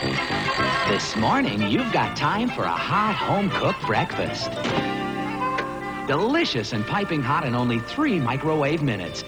This morning, you've got time for a hot home-cooked breakfast. Delicious and piping hot in only 3 microwave minutes.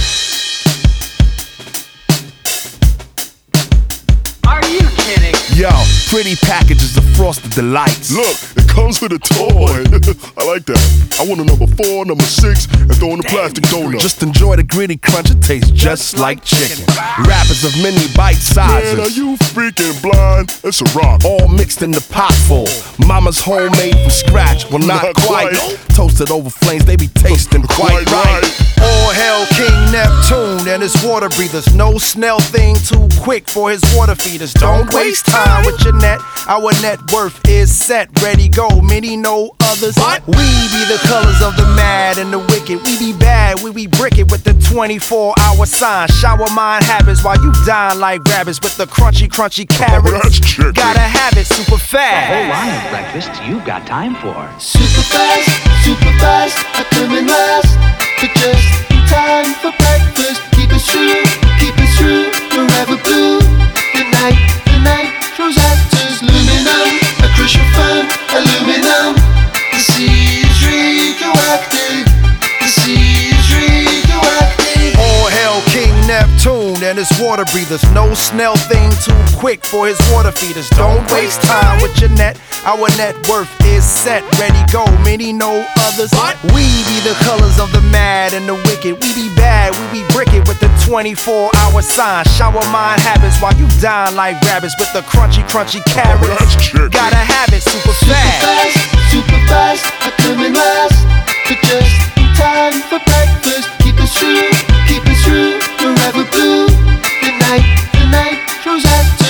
Are you kidding? Yo, pretty packages of Frosted Delights. Look, it comes with a toy. I like that. I want a number 4, number 6, and throw in a plastic donut. Just enjoy the gritty crunch, it tastes just like chicken. Wrappers of mini bite sizes. Man, are you freaking blind? It's a rock. All mixed in the pot full. Mama's homemade from scratch. Well, not quite. Toasted over flames, they be tasting quite right. All hail King Neptune and his water breathers. No snail thing too quick for his water feeders. Don't waste time with your net. Our net worth is set, ready, go. Many know others. We be the colors of the mad and the wicked. We be bad, we be brick it with the 24-hour sign. Shower mind habits while you dine like rabbits with the crunchy carrots. That's chicken. Gotta have it super fast. A whole line of breakfast you've got time for. Super fast, I come in last. But just in time for breakfast. Keep it true, forever blue. The night throws actors, luminum. A crucial fun, aluminum. The sea is radioactive. The sea is radioactive. All hail King Neptune and his water breathers. No snail thing too quick for his water feeders. Don't waste time with your net. Our net worth is set, ready, go. Many know others. We be the colors of the mad and the wicked. We be bad, we be brick it with the 24-hour sign. Shower mind habits while you dine like rabbits with the crunchy carrots. That's chicken. Gotta have it super fast. Super fast, I come in last. But just in time for breakfast. Keep it true, forever blue. The night throws actors.